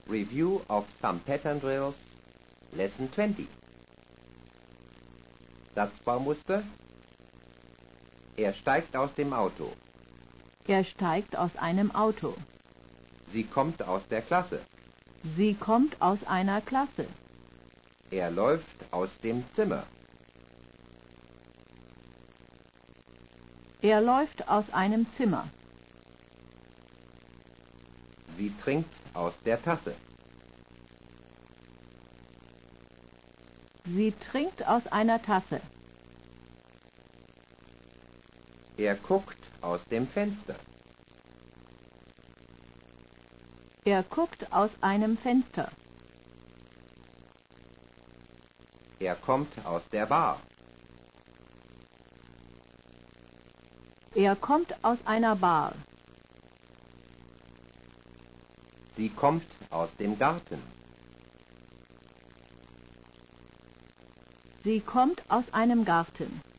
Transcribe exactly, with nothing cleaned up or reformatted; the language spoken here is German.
Review of some pattern drills. Lesson twenty. Satzbaumuster. Er steigt aus dem Auto. Er steigt aus einem Auto. Sie kommt aus der Klasse. Sie kommt aus einer Klasse. Er läuft aus dem Zimmer. Er läuft aus einem Zimmer. Sie trinkt aus der Tasse. Sie trinkt aus einer Tasse. Er guckt aus dem Fenster. Er guckt aus einem Fenster. Er kommt aus der Bar. Er kommt aus einer Bar. Sie kommt aus dem Garten. Sie kommt aus einem Garten.